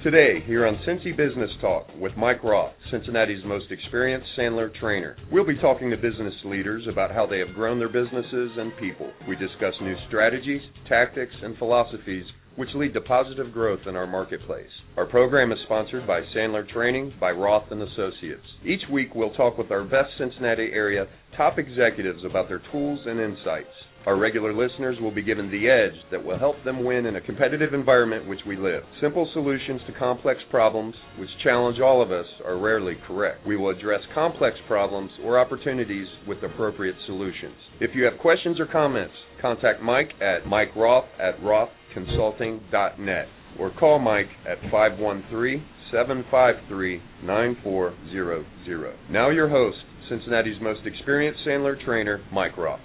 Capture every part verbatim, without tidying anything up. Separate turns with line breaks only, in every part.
Today, here on Cincy Business Talk with Mike Roth, Cincinnati's most experienced Sandler trainer. We'll be talking to business leaders about how they have grown their businesses and people. We discuss new strategies, tactics, and philosophies which lead to positive growth in our marketplace. Our program is sponsored by Sandler Training by Roth and Associates. Each week, we'll talk with our best Cincinnati area top executives about their tools and insights. Our regular listeners will be given the edge that will help them win in a competitive environment in which we live. Simple solutions to complex problems, which challenge all of us, are rarely correct. We will address complex problems or opportunities with appropriate solutions. If you have questions or comments, contact Mike at Mike Roth at roth consulting dot net or call Mike at five one three, seven five three, nine four zero zero. Now your host, Cincinnati's most experienced Sandler trainer, Mike Roth.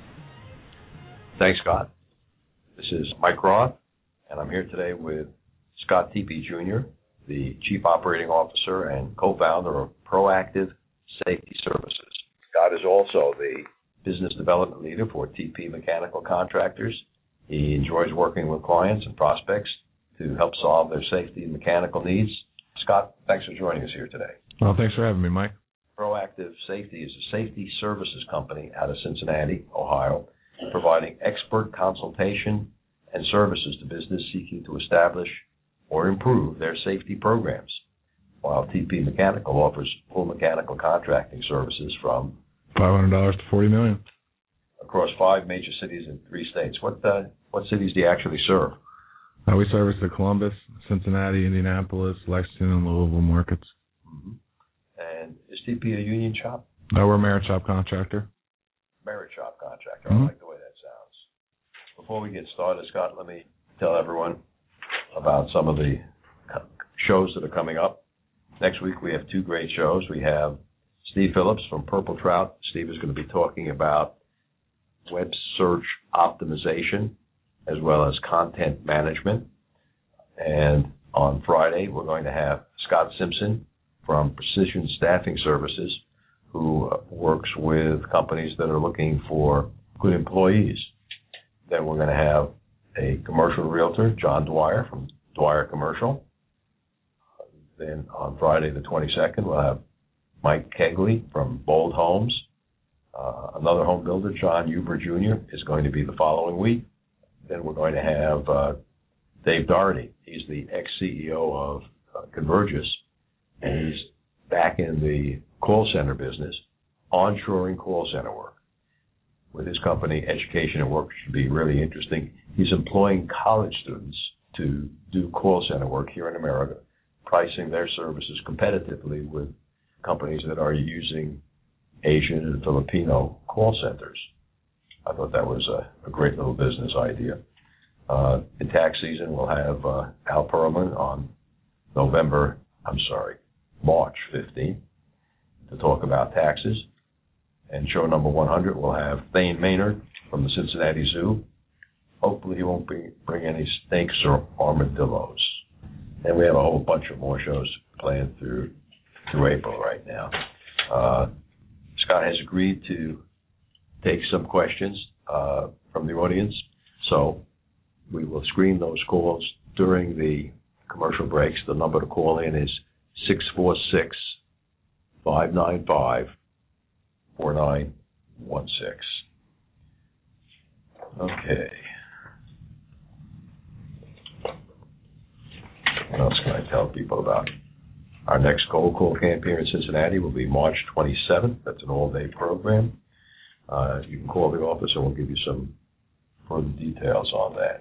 Thanks, Scott. This is Mike Roth, and I'm here today with Scott Tepe, Junior, the Chief Operating Officer and co-founder of Proactive Safety Services. Scott is also the Business Development Leader for T P Mechanical Contractors. He enjoys working with clients and prospects to help solve their safety and mechanical needs. Scott, thanks for joining us here today.
Well, thanks for having me, Mike.
Proactive Safety is a safety services company out of Cincinnati, Ohio, providing expert consultation and services to business seeking to establish or improve their safety programs, while T P Mechanical offers full mechanical contracting services from
five hundred dollars to forty million dollars
across five major cities in three states. What uh, what cities do you actually serve?
Uh, we service the Columbus, Cincinnati, Indianapolis, Lexington, and Louisville markets.
Mm-hmm. And is T P a union shop?
No, we're a merit shop contractor.
Merit shop contractor.
Mm-hmm.
I like the way that sounds. Before we get started, Scott, let me tell everyone about some of the shows that are coming up. Next week we have two great shows. We have Steve Phillips from Purple Trout. Steve is going to be talking about web search optimization as well as content management. And on Friday we're going to have Scott Simpson from Precision Staffing Services, who works with companies that are looking for good employees. Then we're going to have a commercial realtor, John Dwyer from Dwyer Commercial. Then on Friday the twenty-second, we'll have Mike Kegley from Bold Homes. Uh, another home builder, John Huber Junior, is going to be the following week. Then we're going to have uh, Dave Doherty. He's the ex-C E O of uh, Convergys, and he's back in the call center business, onshoring call center work. With his company, Education at Work, should be really interesting. He's employing college students to do call center work here in America, pricing their services competitively with companies that are using Asian and Filipino call centers. I thought that was a, a great little business idea. Uh, in tax season, we'll have uh, Al Perlman on November, I'm sorry, March fifteenth to talk about taxes. And show number one hundred, we'll have Thane Maynard from the Cincinnati Zoo. Hopefully he won't bring, bring any snakes or armadillos. And we have a whole bunch of more shows planned through through April right now. Uh, Scott has agreed to take some questions uh, from the audience, so we will screen those calls during the commercial breaks. The number to call in is six four six, five nine five, four nine one six. Okay. What else can I tell people about? Our next cold call camp here in Cincinnati will be March twenty-seventh. That's an all-day program. Uh, you can call the office and we'll give you some further details on that.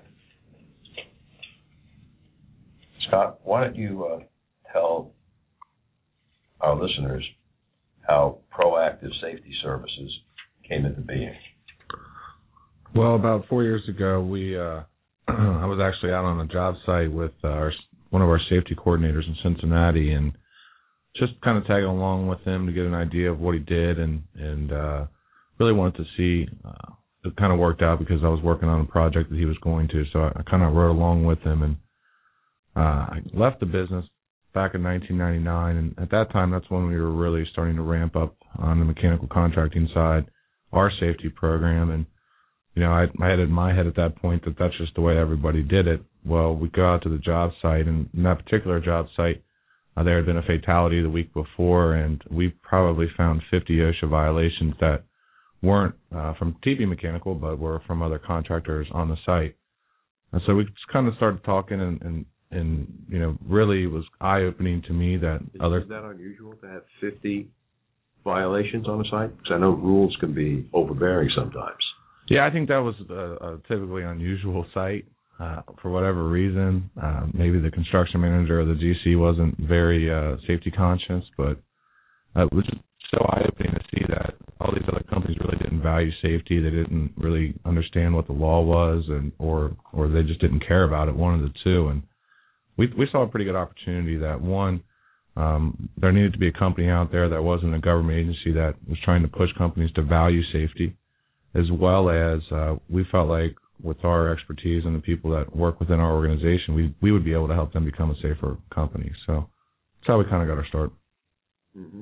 Scott, why don't you uh, tell our listeners how Proactive Safety Services came into being?
Well, about four years ago, we uh, I was actually out on a job site with uh, our, one of our safety coordinators in Cincinnati, and just kind of tagging along with him to get an idea of what he did, and and uh, really wanted to see. Uh, it kind of worked out because I was working on a project that he was going to, so I, I kind of rode along with him, and uh, I left the business back in nineteen ninety-nine, and at that time, that's when we were really starting to ramp up on the mechanical contracting side, our safety program, and you know, I, I had in my head at that point that that's just the way everybody did it. Well, we go out to the job site, and in that particular job site, uh, there had been a fatality the week before, and we probably found fifty OSHA violations that weren't uh, from T V Mechanical, but were from other contractors on the site. And so we just kind of started talking, and, and, and you know, really it was eye-opening to me that
is,
other...
Is that unusual to have fifty violations on the site? Because I know rules can be overbearing sometimes.
Yeah, I think that was a, a typically unusual site. Uh, for whatever reason, uh, maybe the construction manager or the G C wasn't very uh, safety conscious, but uh, it was just so eye-opening to see that all these other companies really didn't value safety. They didn't really understand what the law was, and or or they just didn't care about it. One of the two, and we we saw a pretty good opportunity that one, um, there needed to be a company out there that wasn't a government agency that was trying to push companies to value safety, as well as uh, we felt like with our expertise and the people that work within our organization, we we would be able to help them become a safer company. So that's how we kind of got our start.
Mm-hmm.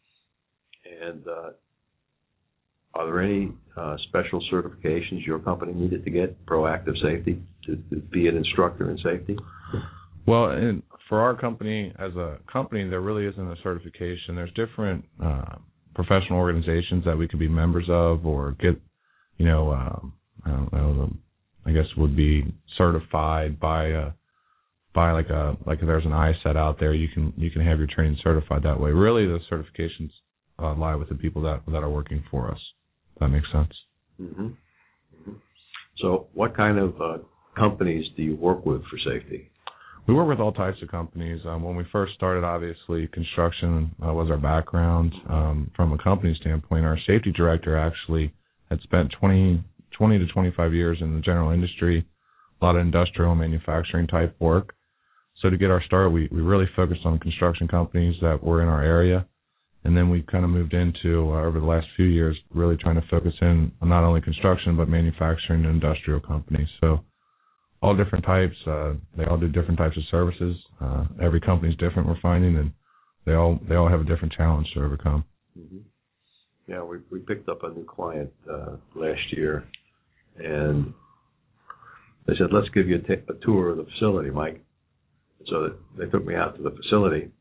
And uh, are there any uh, special certifications your company needed to get, proactive safety, to, to be an instructor in safety?
Well, in, for our company, as a company, there really isn't a certification. There's different uh, professional organizations that we could be members of or get, you know, um, I don't know, I guess would be certified by a, by like a, like if there's an I S E T out there, you can, you can have your training certified that way. Really, the certifications uh, lie with the people that, that are working for us. If that makes sense.
Mm-hmm. Mm-hmm. So what kind of uh, companies do you work with for safety?
We work with all types of companies. Um, when we first started, obviously, construction uh, was our background. Um, from a company standpoint, our safety director actually had spent twenty, twenty to twenty-five years in the general industry, a lot of industrial manufacturing type work. So to get our start, we, we really focused on construction companies that were in our area. And then we kind of moved into, uh, over the last few years, really trying to focus in on not only construction, but manufacturing and industrial companies. So all different types. Uh, they all do different types of services. Uh, every company's different, we're finding, and they all they all have a different challenge to overcome.
Mm-hmm. Yeah, we we picked up a new client uh, last year, and they said, let's give you a, t- a tour of the facility, Mike. So they took me out to the facility,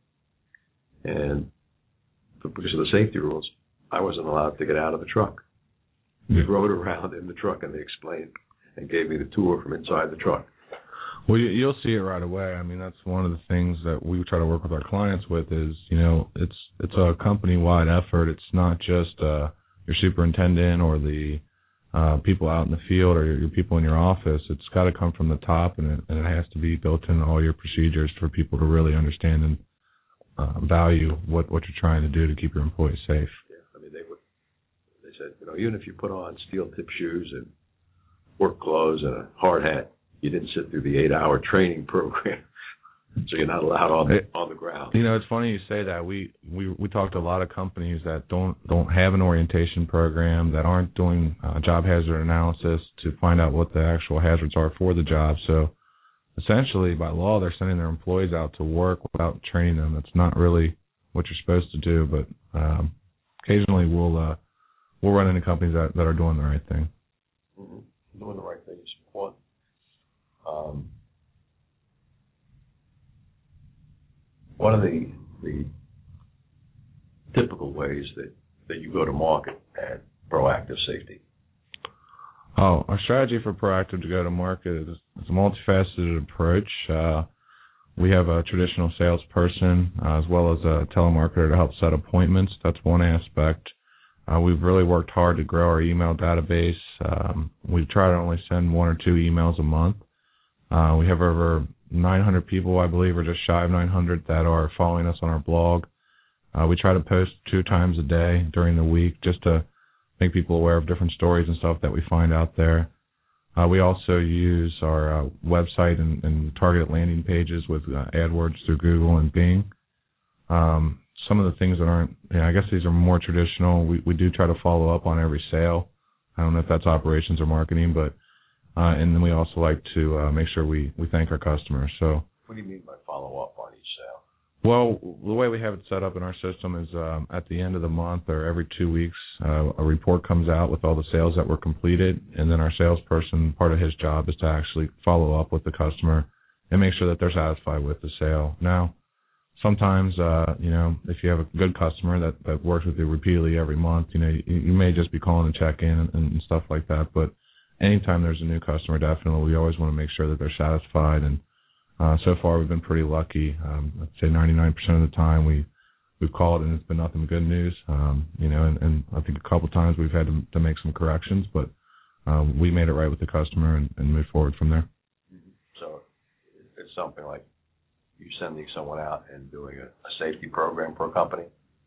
and because of the safety rules, I wasn't allowed to get out of the truck.
Yeah.
We rode around in the truck, and they explained and gave me the tour from inside the truck.
Well, you, you'll see it right away. I mean, that's one of the things that we try to work with our clients with is, you know, it's it's a company-wide effort. It's not just uh, your superintendent or the uh, people out in the field or your, your people in your office. It's got to come from the top, and it, and it has to be built into all your procedures for people to really understand and uh, value what, what you're trying to do to keep your employees safe.
Yeah, I mean, they would. They said, you know, even if you put on steel-tip shoes and work clothes and a hard hat, you didn't sit through the eight-hour training program, so you're not allowed on the,
it,
on the ground.
You know, it's funny you say that. We we we talked to a lot of companies that don't don't have an orientation program, that aren't doing uh, job hazard analysis to find out what the actual hazards are for the job. So essentially, by law, they're sending their employees out to work without training them. That's not really what you're supposed to do. But um, occasionally, we'll uh, we'll run into companies that, that are doing the right thing.
Mm-hmm. Doing the right thing is important. Um, one of the the typical ways that, that you go to market at Proactive Safety.
Oh, our strategy for Proactive to go to market is, is a multifaceted approach. Uh, we have a traditional salesperson uh, as well as a telemarketer to help set appointments. That's one aspect. Uh, we've really worked hard to grow our email database. Um, we try to only send one or two emails a month. Uh, we have over nine hundred people, I believe, or just shy of nine hundred that are following us on our blog. Uh, we try to post two times a day during the week just to make people aware of different stories and stuff that we find out there. Uh, we also use our uh, website and, and targeted landing pages with uh, AdWords through Google and Bing. Um, some of the things that aren't, you know, I guess these are more traditional. We, we do try to follow up on every sale. I don't know if that's operations or marketing, but Uh, and then we also like to uh, make sure we, we thank our customers. So,
what do you mean by follow up on each sale?
Well, the way we have it set up in our system is um, at the end of the month or every two weeks, uh, a report comes out with all the sales that were completed, and then our salesperson, part of his job is to actually follow up with the customer and make sure that they're satisfied with the sale. Now, sometimes, uh, you know, if you have a good customer that, that works with you repeatedly every month, you know, you, you may just be calling to check in and, and stuff like that. But anytime there's a new customer, definitely we always want to make sure that they're satisfied. And uh, so far, we've been pretty lucky. Um, I'd say ninety-nine percent of the time we we've called and it's been nothing but good news. Um, you know, and, and I think a couple of times we've had to, to make some corrections, but um, we made it right with the customer and, and moved forward from there.
So it's something like you sending someone out and doing a, a safety program for a company?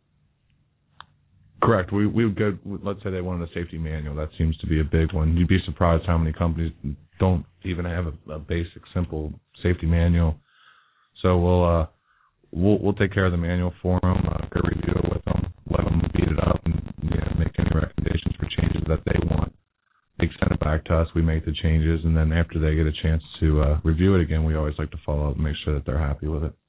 Correct. We we would go, let's say they wanted a safety manual. That seems to be a big one. You'd be surprised how many companies don't even have a, a basic, simple safety manual. So we'll uh, we'll we'll take care of the manual for them, uh, go review it with them, let them beat it up, and you know, make any recommendations for changes that they want. They send it back to us. We make the changes, and then after they get a chance to uh, review it again, we always like to follow up and make sure that they're happy with it.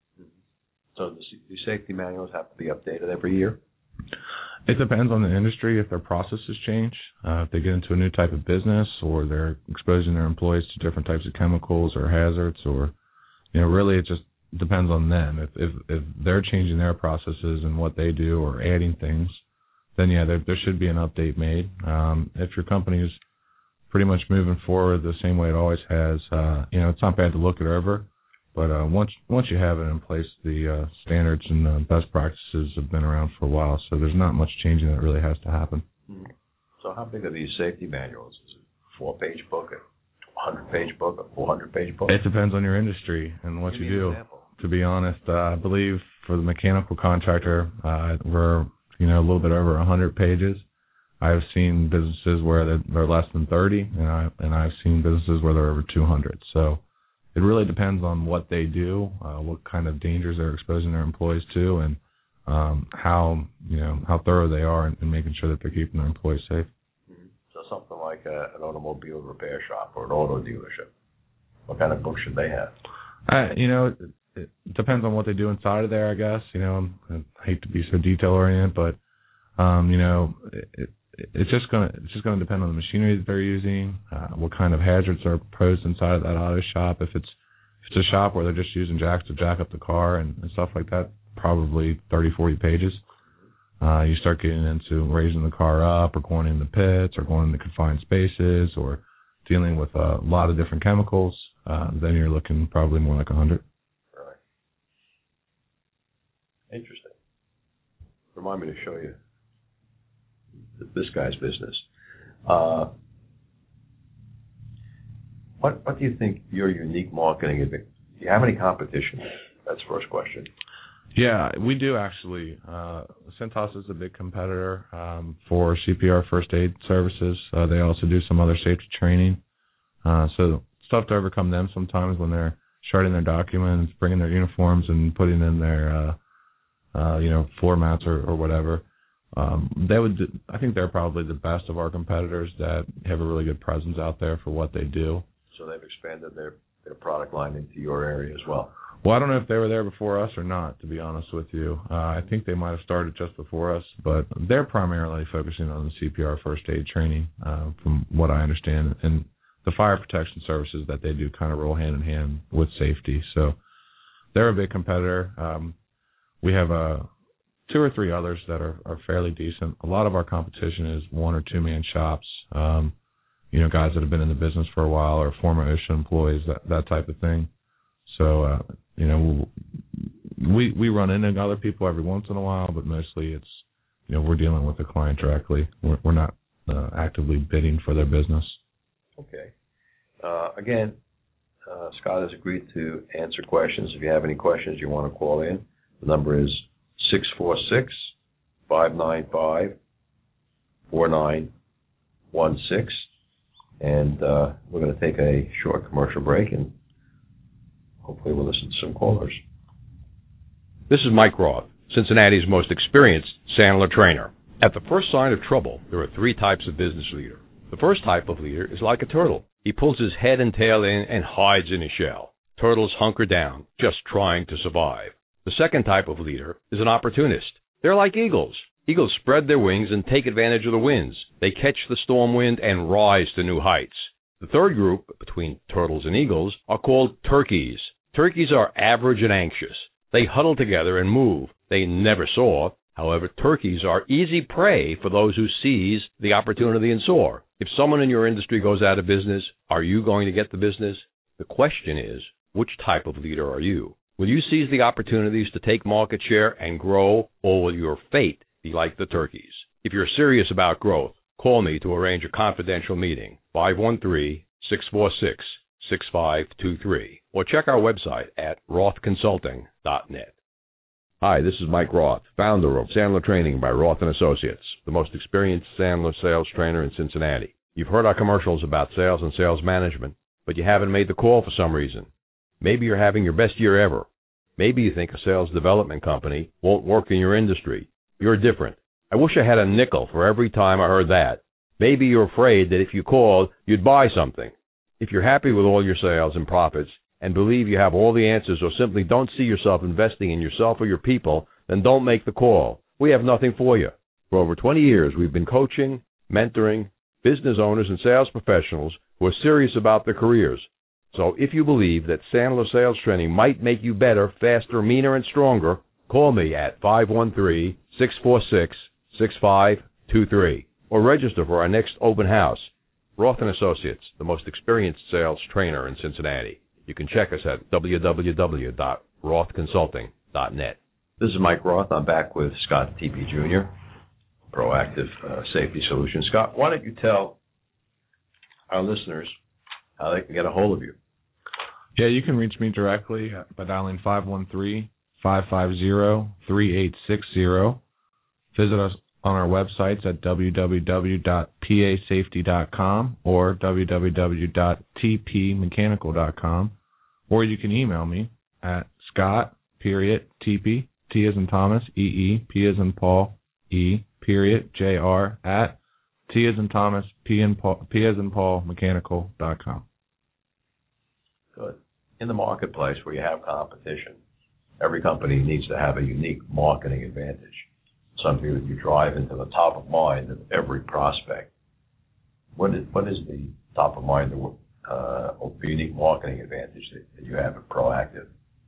So the, the safety manuals have to be updated every year?
It depends on the industry. If their processes change, uh, if they get into a new type of business, or they're exposing their employees to different types of chemicals or hazards, or you know, really it just depends on them. If if, if they're changing their processes and what they do, or adding things, then yeah, there, there should be an update made. Um, if your company is pretty much moving forward the same way it always has, uh, you know, it's not bad to look it over. But uh, once once you have it in place, the uh, standards and uh, best practices have been around for a while, so there's not much changing that really has to happen.
Mm-hmm. So how big are these safety manuals? Is it a four-page book, a one hundred-page book, a four hundred page book?
It depends on your industry and what
Give
you
me
do.
an example.
To be honest, uh, I believe for the mechanical contractor, uh, we're you know a little bit over one hundred pages. I've seen businesses where they're, they're less than thirty, and I and I've seen businesses where they're over two hundred. So it really depends on what they do, uh, what kind of dangers they're exposing their employees to, and um, how you know how thorough they are in, in making sure that they're keeping their employees safe.
Mm-hmm. So something like a, an automobile repair shop or an auto dealership, what kind of book should they have?
Uh, you know, it, it depends on what they do inside of there, I guess. You know, I hate to be so detail oriented, but um, you know, it, it, it's just gonna it's just gonna depend on the machinery that they're using, uh, what kind of hazards are proposed inside of that auto shop. If it's if it's a shop where they're just using jacks to jack up the car and, and stuff like that, probably thirty, forty pages. Uh, you start getting into raising the car up, or going into pits, or going into confined spaces, or dealing with a lot of different chemicals. Uh, then you're looking probably more like a hundred.
Right. Interesting. Remind me to show you this guy's business. Uh, what what do you think your unique marketing is? Do you have any competition? That's the first question.
Yeah, we do actually. Uh, Cintas is a big competitor um, for C P R first aid services. Uh, they also do some other safety training. Uh, so it's tough to overcome them sometimes when they're shredding their documents, bringing their uniforms, and putting in their uh, uh, you know floor mats or, or whatever. Um, they would. I think they're probably the best of our competitors that have a really good presence out there for what they do.
So they've expanded their, their product line into your area as well.
Well, I don't know if they were there before us or not, to be honest with you. Uh, I think they might have started just before us, but they're primarily focusing on the C P R first aid training, uh, from what I understand. And the fire protection services that they do kind of roll hand in hand with safety. So they're a big competitor. Um, we have a two or three others that are, are fairly decent. A lot of our competition is one or two man shops, um, you know, guys that have been in the business for a while, or former OSHA employees, that, that type of thing. So, uh, you know, we we run into other people every once in a while, but mostly it's, you know, we're dealing with the client directly. We're, we're not uh, actively bidding for their business.
Okay. Uh, again, uh, Scott has agreed to answer questions. If you have any questions you want to call in, the number is six four six, five nine five, four nine one six. And uh, we're going to take a short commercial break, and hopefully we'll listen to some callers.
This is Mike Roth, Cincinnati's most experienced Sandler trainer. At the first sign of trouble, there are three types of business leader. The first type of leader is like a turtle. He pulls his head and tail in and hides in his shell. Turtles hunker down, just trying to survive. The second type of leader is an opportunist. They're like eagles. Eagles spread their wings and take advantage of the winds. They catch the storm wind and rise to new heights. The third group, between turtles and eagles, are called turkeys. Turkeys are average and anxious. They huddle together and move. They never soar. However, turkeys are easy prey for those who seize the opportunity and soar. If someone in your industry goes out of business, are you going to get the business? The question is, which type of leader are you? Will you seize the opportunities to take market share and grow, or will your fate be like the turkeys? If you're serious about growth, call me to arrange a confidential meeting, five one three, six four six, six five two three, or check our website at roth consulting dot net. Hi, this is Mike Roth, founder of Sandler Training by Roth and Associates, the most experienced Sandler sales trainer in Cincinnati. You've heard our commercials about sales and sales management, but you haven't made the call for some reason. Maybe you're having your best year ever. Maybe you think a sales development company won't work in your industry. You're different. I wish I had a nickel for every time I heard that. Maybe you're afraid that if you called, you'd buy something. If you're happy with all your sales and profits, and believe you have all the answers, or simply don't see yourself investing in yourself or your people, then don't make the call. We have nothing for you. For over twenty years, we've been coaching, mentoring business owners and sales professionals who are serious about their careers. So if you believe that Sandler Sales Training might make you better, faster, meaner, and stronger, call me at five one three, six four six, six five two three or register for our next open house. Roth and Associates, the most experienced sales trainer in Cincinnati. You can check us at w w w dot roth consulting dot net.
This is Mike Roth. I'm back with Scott T P Junior, Proactive uh, Safety Solutions. Scott, why don't you tell our listeners how they can get a hold of you?
Yeah, you can reach me directly by dialing five one three, five five zero, three eight six zero. Visit us on our websites at w w w dot p a safety dot com or w w w dot t p mechanical dot com, or you can email me at Scott, period, TP, T as in Thomas, E E, P as in Paul, E, period, J R, at T as in Thomas, P, in Paul, P as in Paul, mechanical dot com.
Good. In the marketplace where you have competition, every company needs to have a unique marketing advantage, something that you drive into the top of mind of every prospect. What is, what is the top of mind, uh, unique marketing advantage that, that you have at Proactive?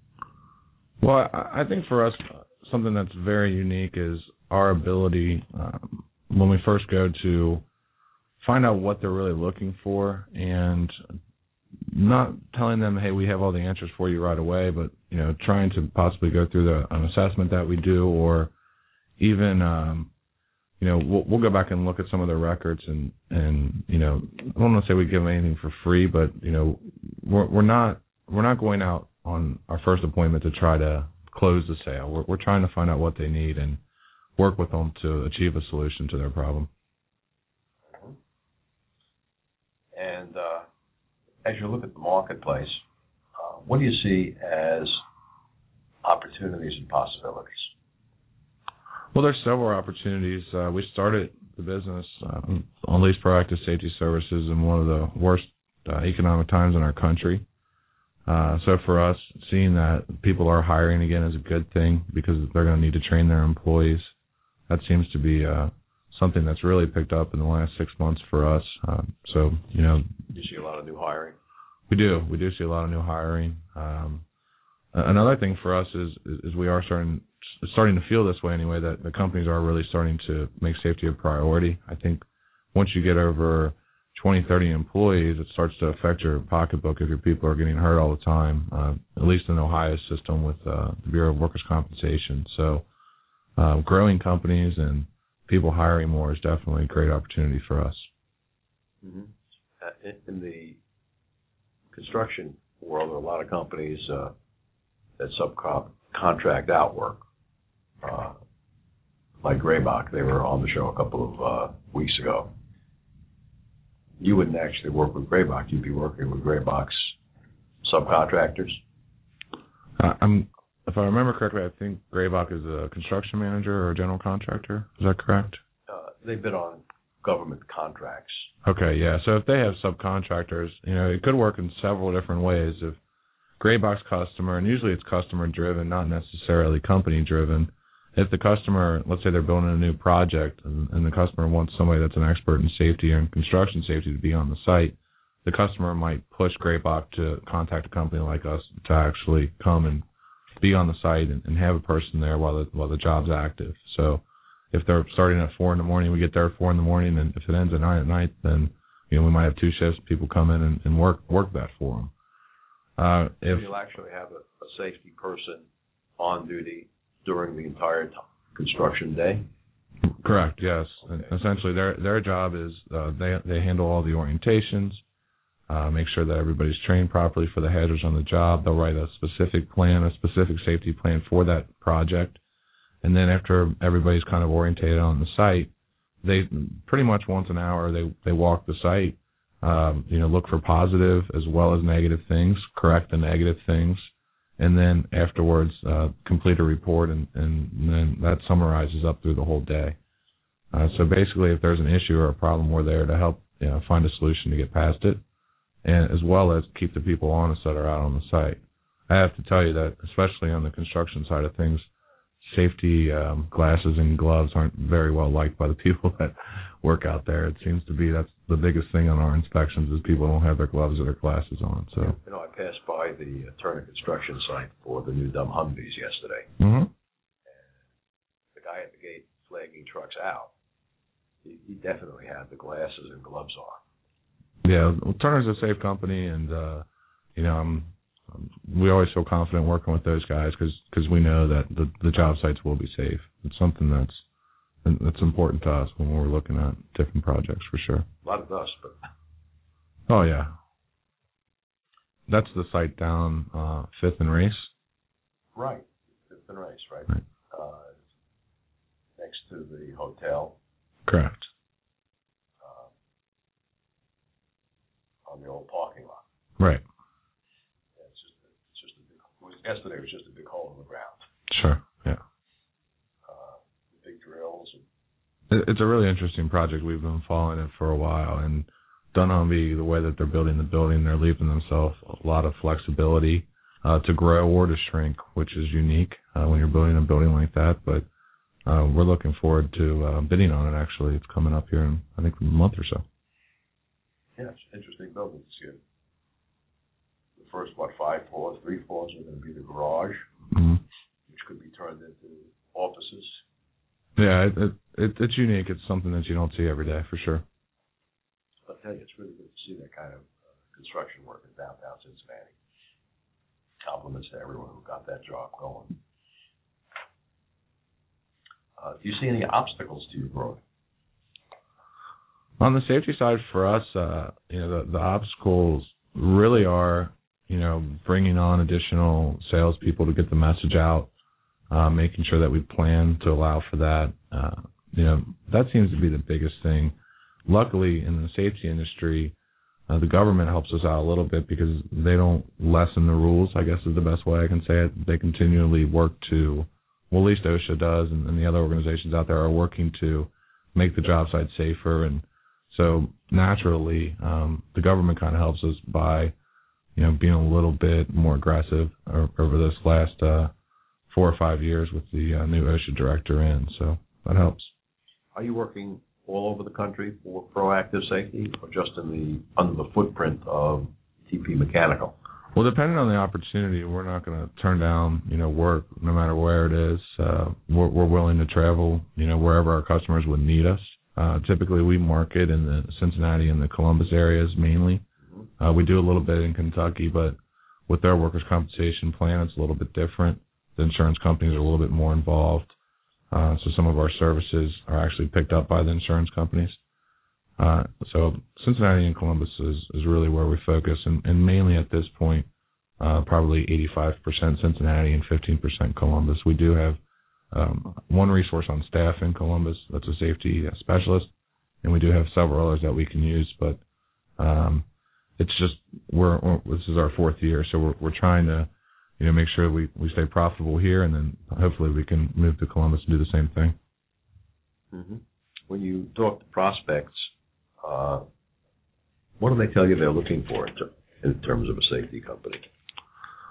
Well, I think for us, something that's very unique is our ability, um, when we first go to find out what they're really looking for, and not telling them, hey, we have all the answers for you right away, but, you know, trying to possibly go through the, an assessment that we do, or even, um, you know, we'll, we'll go back and look at some of their records, and, and you know, I don't want to say we give them anything for free, but, you know, we're, we're not we're not going out on our first appointment to try to close the sale. We're, we're trying to find out what they need and work with them to achieve a solution to their problem.
And uh, as you look at the marketplace, uh, what do you see as opportunities and possibilities?
Well, there's several opportunities. Uh, we started the business um, on Least Proactive Safety Services in one of the worst uh, economic times in our country. Uh, so for us, seeing that people are hiring again is a good thing, because they're going to need to train their employees. That seems to be uh, something that's really picked up in the last six months for us. Uh, so, you know.
You see a lot of new hiring?
We do. We do see a lot of new hiring. Um, another thing for us is, is we are starting starting to feel this way anyway, that the companies are really starting to make safety a priority. I think once you get over twenty, thirty employees, it starts to affect your pocketbook if your people are getting hurt all the time, uh, at least in Ohio's system with uh, the Bureau of Workers' Compensation. So uh, growing companies and people hiring more is definitely a great opportunity for us.
Mm-hmm. Uh, in the construction world, there are a lot of companies uh, that subcontract out work. Uh, like Graybach, they were on the show a couple of uh, weeks ago. You wouldn't actually work with Graybach. You'd be working with Graybach's subcontractors.
Uh, I'm, if I remember correctly, I think Graybach is a construction manager or a general contractor. Is that correct?
Uh, they've been on government contracts.
Okay, yeah. So if they have subcontractors, you know, it could work in several different ways. If gray box customer, and usually it's customer driven, not necessarily company driven. If the customer, let's say they're building a new project and, and the customer wants somebody that's an expert in safety or in construction safety to be on the site, the customer might push Gray Box to contact a company like us to actually come and be on the site and, and have a person there while the while the job's active. So if they're starting at four in the morning, we get there at four in the morning, and if it ends at nine at night, then you know we might have two shifts. People come in and, and work work that for them. Uh, if
you'll actually have a, a safety person on duty during the entire t- construction day.
Correct. Yes.
Okay.
And essentially, their their job is uh, they they handle all the orientations. Uh, make sure that everybody's trained properly for the hazards on the job. They'll write a specific plan, a specific safety plan for that project. And then after everybody's kind of orientated on the site, they pretty much once an hour, they, they walk the site, um, you know, look for positive as well as negative things, correct the negative things, and then afterwards uh, complete a report, and, and then that summarizes up through the whole day. Uh, so basically, if there's an issue or a problem, we're there to help you know, find a solution to get past it, and as well as keep the people honest that are out on the site. I have to tell you that, especially on the construction side of things, safety um, glasses and gloves aren't very well liked by the people that work out there. It seems to be that's the biggest thing on our inspections is people don't have their gloves or their glasses on. So
you know, I passed by the uh, Turner construction site for the new dumb Humvees yesterday.
Mm-hmm.
And the guy at the gate flagging trucks out, he, he definitely had the glasses and gloves on.
Yeah, well, Turner's a safe company, and uh, you know, I'm, we always feel confident working with those guys because we know that the, the job sites will be safe. It's something that's that's important to us when we're looking at different projects, for sure.
A lot of dust, but
oh yeah, that's the site down uh, Fifth and Race.
Right, Fifth and Race, right?
Right.
Uh, next to the hotel.
Correct.
On the old parking lot.
Right.
Yeah, it's just, it's just a big, it was, yesterday was just a big hole in the ground.
Sure, yeah.
Uh, big drills. And
it's a really interesting project. We've been following it for a while, and Dunnhumby, the way that they're building the building, they're leaving themselves a lot of flexibility uh, to grow or to shrink, which is unique uh, when you're building a building like that. But uh, we're looking forward to uh, bidding on it, actually. It's coming up here in, I think, a month or so.
Yeah, it's an interesting building to see. The first, what, five floors, three floors are going to be the garage,
mm-hmm.
which could be turned into offices.
Yeah, it, it, it, it's unique. It's something that you don't see every day, for sure.
I'll tell you, it's really good to see that kind of uh, construction work in downtown Cincinnati. Compliments to everyone who got that job going. Uh, do you see any obstacles to your growth?
On the safety side for us, uh, you know, the, the obstacles really are, you know, bringing on additional salespeople to get the message out, uh, making sure that we plan to allow for that. Uh, you know, that seems to be the biggest thing. Luckily, in the safety industry, uh, the government helps us out a little bit because they don't lessen the rules, I guess is the best way I can say it. They continually work to, well, at least OSHA does, and, and the other organizations out there are working to make the job site safer. And so naturally, um, the government kind of helps us by, you know, being a little bit more aggressive over this last uh, four or five years with the uh, new OSHA director in. So that helps.
Are you working all over the country for proactive safety, or just in the under the footprint of T P Mechanical?
Well, depending on the opportunity, we're not going to turn down, you know, work no matter where it is. Uh, we're, we're willing to travel, you know, wherever our customers would need us. Uh, typically, we market in the Cincinnati and the Columbus areas mainly. Uh, we do a little bit in Kentucky, but with their workers' compensation plan, it's a little bit different. The insurance companies are a little bit more involved. Uh, so some of our services are actually picked up by the insurance companies. Uh, so Cincinnati and Columbus is, is really where we focus, and, and mainly at this point, uh, probably eighty-five percent Cincinnati and fifteen percent Columbus. We do have Um, one resource on staff in Columbus that's a safety specialist, and we do have several others that we can use, but um, it's just we're, we're this is our fourth year, so we're we're trying to you know make sure we, we stay profitable here, and then hopefully we can move to Columbus and do the same thing.
Mm-hmm. When you talk to prospects, uh, what do they tell you they're looking for in, ter- in terms of a safety company?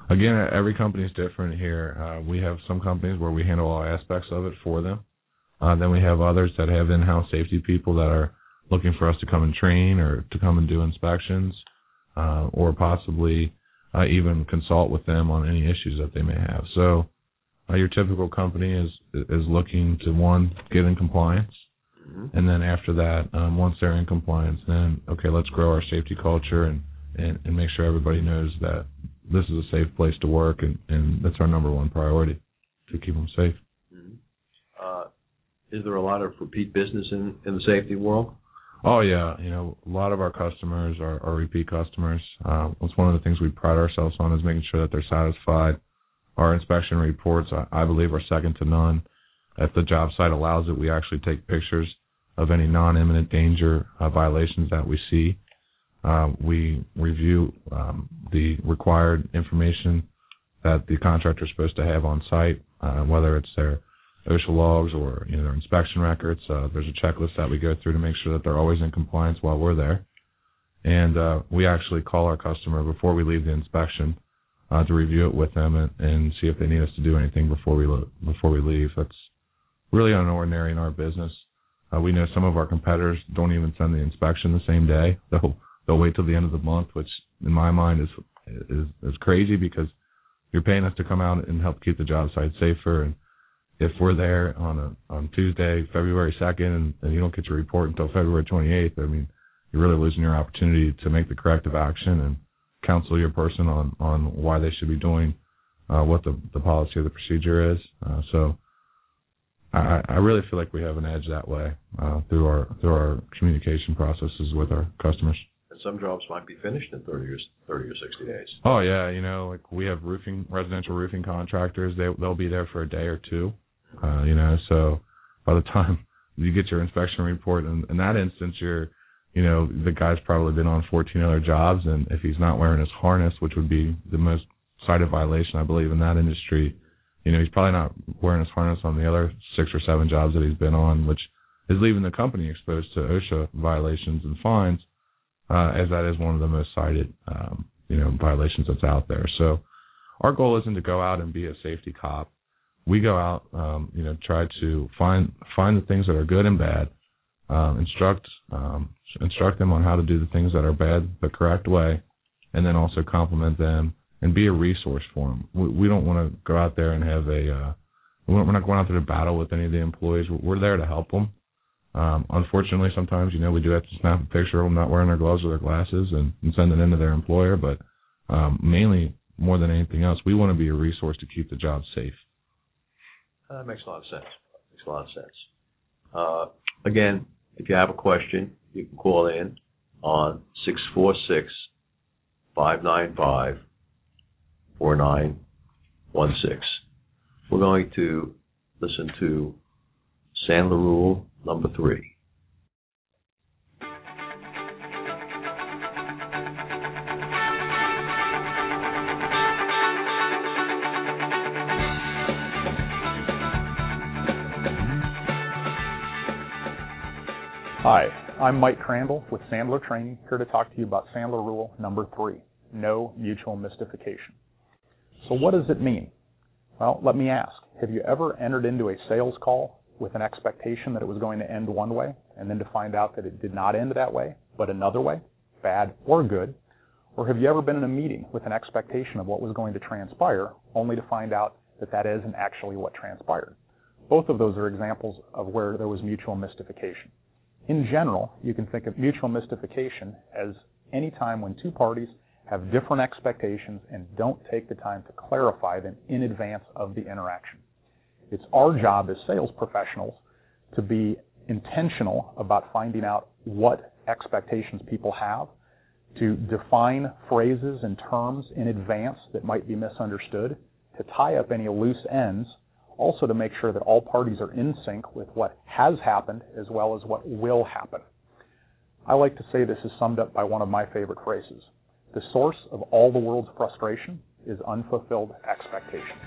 Again, every company is different here. Uh, we have some companies where we handle all aspects of it for them. Uh, then we have others that have in-house safety people that are looking for us to come and train or to come and do inspections, uh, or possibly uh, even consult with them on any issues that they may have. So uh, your typical company is is looking to, one, get in compliance. Mm-hmm. And then after that, um, once they're in compliance, then, okay, let's grow our safety culture and, and, and make sure everybody knows that this is a safe place to work, and, and that's our number one priority, to keep them safe.
Mm-hmm. Uh, is there a lot of repeat business in, in the safety world?
Oh, yeah. You know, a lot of our customers are, are repeat customers. Uh, it's one of the things we pride ourselves on is making sure that they're satisfied. Our inspection reports, I, I believe, are second to none. If the job site allows it, we actually take pictures of any non-imminent danger uh, violations that we see. Uh, we review um, the required information that the contractor is supposed to have on site, uh, whether it's their OSHA logs or you know, their inspection records. Uh, there's a checklist that we go through to make sure that they're always in compliance while we're there. And uh, we actually call our customer before we leave the inspection uh, to review it with them and, and see if they need us to do anything before we lo- before we leave. That's really unordinary in our business. Uh, we know some of our competitors don't even send the inspection the same day. They'll they'll wait till the end of the month, which in my mind is is is crazy because you're paying us to come out and help keep the job site safer. And if we're there on a on Tuesday, February second, and, and you don't get your report until February twenty-eighth, I mean, you're really losing your opportunity to make the corrective action and counsel your person on, on why they should be doing uh, what the, the policy or the procedure is. Uh, so I, I really feel like we have an edge that way uh, through our through our communication processes with our customers.
And some jobs might be finished in thirty or thirty or sixty days.
Oh yeah, you know, like we have roofing residential roofing contractors. They they'll be there for a day or two. Uh, you know, so by the time you get your inspection report, in, in that instance, you're, you know, the guy's probably been on fourteen other jobs, and if he's not wearing his harness, which would be the most cited violation, I believe, in that industry, you know, he's probably not wearing his harness on the other six or seven jobs that he's been on, which is leaving the company exposed to OSHA violations and fines, uh, as that is one of the most cited, um, you know, violations that's out there. So our goal isn't to go out and be a safety cop. We go out, um, you know, try to find find the things that are good and bad, um, instruct um, instruct them on how to do the things that are bad the correct way, and then also compliment them and be a resource for them. We, we don't want to go out there and have a uh, we're not going out there to battle with any of the employees. We're there to help them. Um, unfortunately, sometimes, you know, we do have to snap a picture of them not wearing their gloves or their glasses and, and send it in to their employer. But um, mainly, more than anything else, we want to be a resource to keep the job safe.
Uh, that makes a lot of sense. Makes a lot of sense. Uh, again, if you have a question, you can call in on six four six, five nine five, four nine one six. We're going to listen to Sandler Rule number three.
Hi, I'm Mike Crandall with Sandler Training, here to talk to you about Sandler Rule number three, no mutual mystification. So what does it mean? Well, let me ask, have you ever entered into a sales call with an expectation that it was going to end one way, and then to find out that it did not end that way, but another way, bad or good? Or have you ever been in a meeting with an expectation of what was going to transpire, only to find out that that isn't actually what transpired? Both of those are examples of where there was mutual mystification. In general, you can think of mutual mystification as any time when two parties have different expectations and don't take the time to clarify them in advance of the interaction. It's our job as sales professionals to be intentional about finding out what expectations people have, to define phrases and terms in advance that might be misunderstood, to tie up any loose ends, also to make sure that all parties are in sync with what has happened as well as what will happen. I like to say this is summed up by one of my favorite phrases. The source of all the world's frustration is unfulfilled expectation.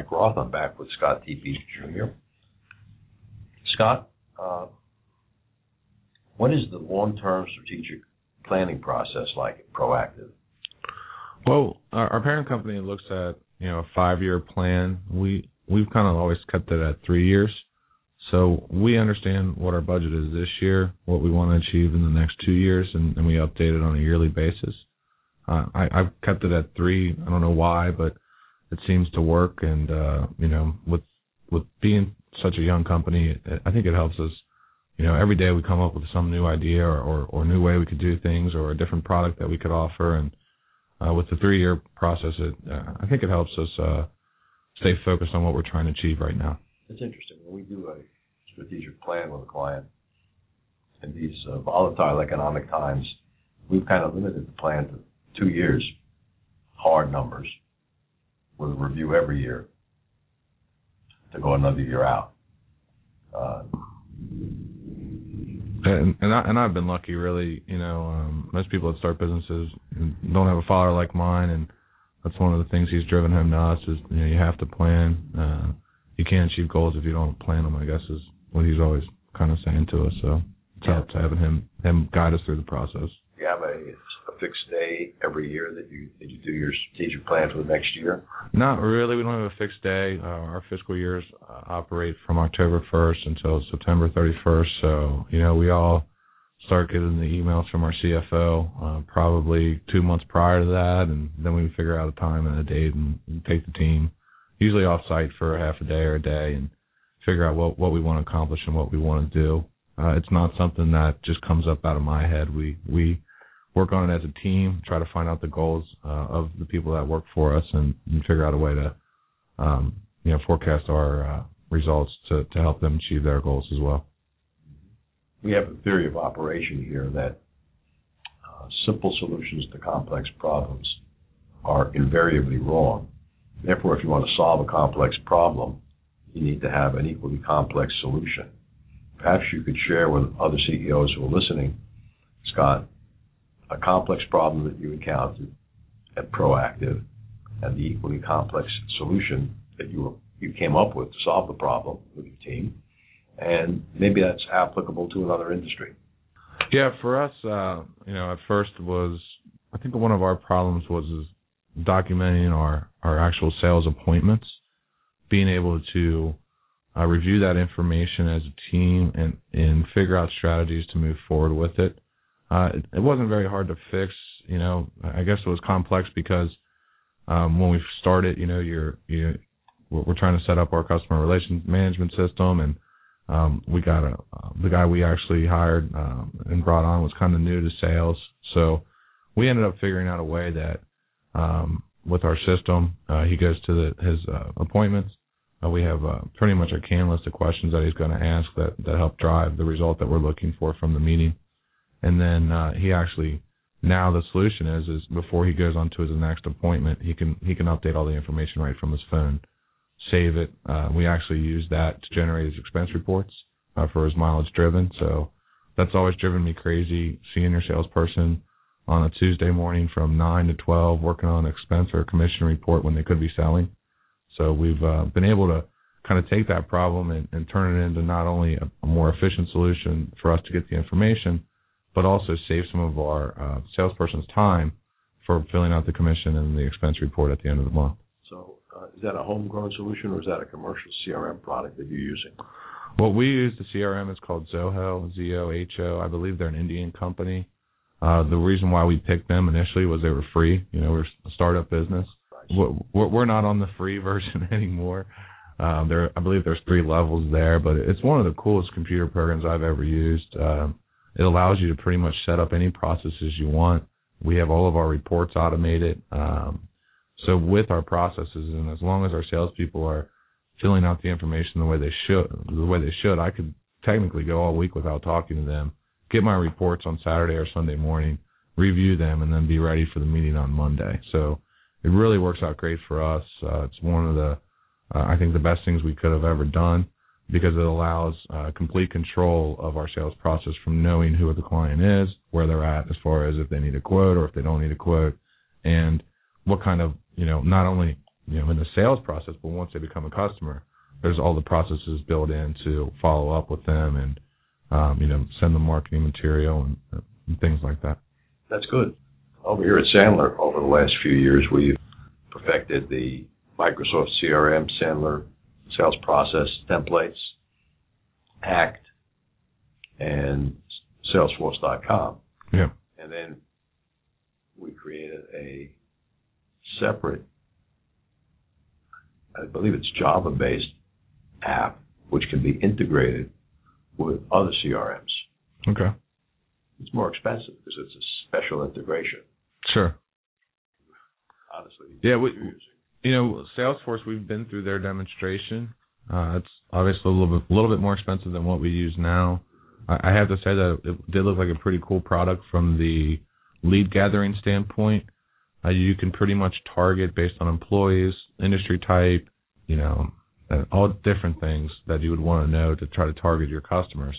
Mike Roth. I'm back with Scott Tepe Junior Scott, uh, what is the long-term strategic planning process like at Proactive?
Well, our, our parent company looks at, you know, a five-year plan. We, we've kind of always kept it at three years. So we understand what our budget is this year, what we want to achieve in the next two years, and, and we update it on a yearly basis. Uh, I, I've kept it at three. I don't know why, but it seems to work. And, uh, you know, with with being such a young company, I think it helps us. You know, every day we come up with some new idea or, or, or new way we could do things or a different product that we could offer. And uh, with the three-year process, it, uh, I think it helps us uh, stay focused on what we're trying to achieve right now.
It's interesting. When we do a strategic plan with a client in these uh, volatile economic times, we've kind of limited the plan to two years, hard numbers, with a review every year to go another year out. Uh,
and and, I, and I've been lucky, really. You know, um, most people that start businesses don't have a father like mine, and that's one of the things he's driven home to us is, you know, you have to plan. Uh, you can't achieve goals if you don't plan them, I guess, is what he's always kind of saying to us. So it's
yeah.
helped having him him guide us through the process.
You have a, a fixed day every year that you that you do your strategic plan for the next year?
Not really. We don't have a fixed day. Uh, our fiscal years uh, operate from October first until September thirty-first. So, you know, we all start getting the emails from our C F O uh, probably two months prior to that, and then we figure out a time and a date and, and take the team, usually off-site for a half a day or a day, and figure out what, what we want to accomplish and what we want to do. Uh, it's not something that just comes up out of my head. We we work on it as a team, try to find out the goals uh, of the people that work for us, and, and figure out a way to, um, you know, forecast our uh, results to, to help them achieve their goals as well.
We have a theory of operation here that uh, simple solutions to complex problems are invariably wrong. Therefore, if you want to solve a complex problem, you need to have an equally complex solution. Perhaps you could share with other C E Os who are listening, Scott, a complex problem that you encountered at Proactive and the equally complex solution that you were, you came up with to solve the problem with your team, and maybe that's applicable to another industry.
Yeah, for us, uh, you know, at first was, I think one of our problems was is documenting our, our actual sales appointments, being able to uh, review that information as a team and, and figure out strategies to move forward with it. Uh, it, it wasn't very hard to fix. You know, I guess it was complex because um, when we started, you know, you're, you're, we're trying to set up our customer relations management system, and um, we got a uh, the guy we actually hired um, and brought on was kind of new to sales, so we ended up figuring out a way that um, with our system, uh, he goes to the, his uh, appointments. Uh, we have uh, pretty much a can list of questions that he's going to ask that, that help drive the result that we're looking for from the meeting. And then uh, he actually, now the solution is, is before he goes on to his next appointment, he can he can update all the information right from his phone, save it. Uh, we actually use that to generate his expense reports uh, for his mileage driven. So that's always driven me crazy, seeing your salesperson on a Tuesday morning from nine to twelve working on an expense or a commission report when they could be selling. So we've uh, been able to kind of take that problem and, and turn it into not only a, a more efficient solution for us to get the information, but also save some of our uh, salesperson's time for filling out the commission and the expense report at the end of the month.
So uh, is that a homegrown solution, or is that a commercial C R M product that you're using?
Well, we use the C R M. It's called Zoho, Z O H O. I believe they're an Indian company. Uh, the reason why we picked them initially was they were free. You know, we're a startup business. We're, we're not on the free version anymore. Um, there, I believe there's three levels there, but it's one of the coolest computer programs I've ever used. Um, it allows you to pretty much set up any processes you want. We have all of our reports automated. Um, so with our processes, and as long as our salespeople are filling out the information the way they should, the way they should, I could technically go all week without talking to them, get my reports on Saturday or Sunday morning, review them, and then be ready for the meeting on Monday. So it really works out great for us. Uh, it's one of the, uh, I think, the best things we could have ever done, because it allows uh, complete control of our sales process, from knowing who the client is, where they're at as far as if they need a quote or if they don't need a quote, and what kind of, you know, not only you know, in the sales process, but once they become a customer, there's all the processes built in to follow up with them and, um, you know, send them marketing material and, and things like that.
That's good. Over here at Sandler, over the last few years, we've perfected the Microsoft C R M, Sandler sales process templates, ACT, and Salesforce dot com.
Yeah.
And then we created a separate, I believe it's Java-based app, which can be integrated with other C R Ms.
Okay.
It's more expensive because it's a special integration.
Sure.
Honestly.
Yeah, we, you know, Salesforce, we've been through their demonstration. Uh, it's obviously a little bit, a little bit more expensive than what we use now. I, I have to say that it did look like a pretty cool product from the lead gathering standpoint. Uh, you can pretty much target based on employees, industry type, you know, uh, all different things that you would want to know to try to target your customers.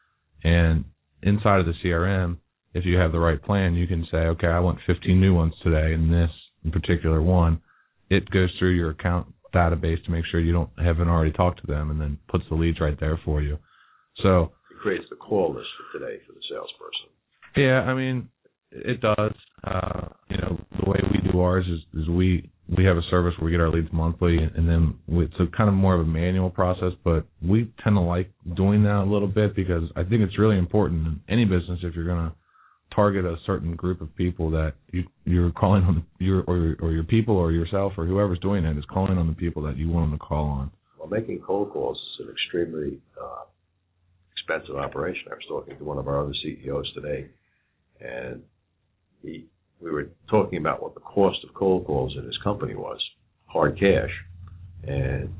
And inside of the C R M, if you have the right plan, you can say, okay, I want fifteen new ones today, and this in particular one, it goes through your account database to make sure you don't haven't already talked to them, and then puts the leads right there for you. So
it creates the call list for today for the salesperson.
Yeah, I mean, it does. Uh, you know, the way we do ours is, is we we have a service where we get our leads monthly, and then we, it's a kind of more of a manual process, but we tend to like doing that a little bit because I think it's really important in any business if you're going to target a certain group of people that you, you're calling on your or, or your people or yourself or whoever's doing it is calling on the people that you want them to call on.
Well, making cold calls is an extremely uh, expensive operation. I was talking to one of our other C E Os today, and he we were talking about what the cost of cold calls in his company was, hard cash, and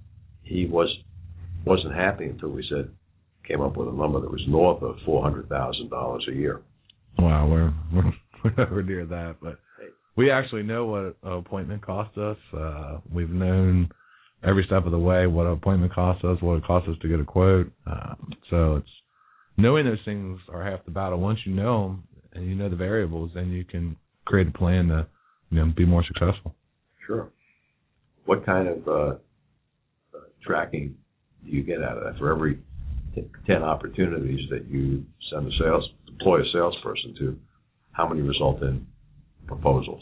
he was wasn't happy until we said came up with a number that was north of four hundred thousand dollars a year.
Wow, we're we're, we're nowhere near that, but we actually know what an appointment costs us. Uh, we've known every step of the way what an appointment costs us, what it costs us to get a quote. Uh, so it's knowing those things are half the battle. Once you know them and you know the variables, then you can create a plan to, you know, be more successful.
Sure. What kind of uh, uh, tracking do you get out of that? For every ten opportunities that you send a sales, deploy a salesperson to, how many result in proposals?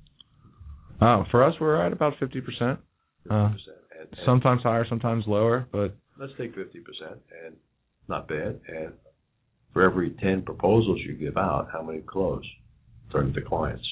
Uh, for us, we're at about fifty percent. Uh,
fifty percent. And, and
sometimes higher, sometimes lower, but
let's take fifty percent, and not bad. And for every ten proposals you give out, how many close, turn to clients?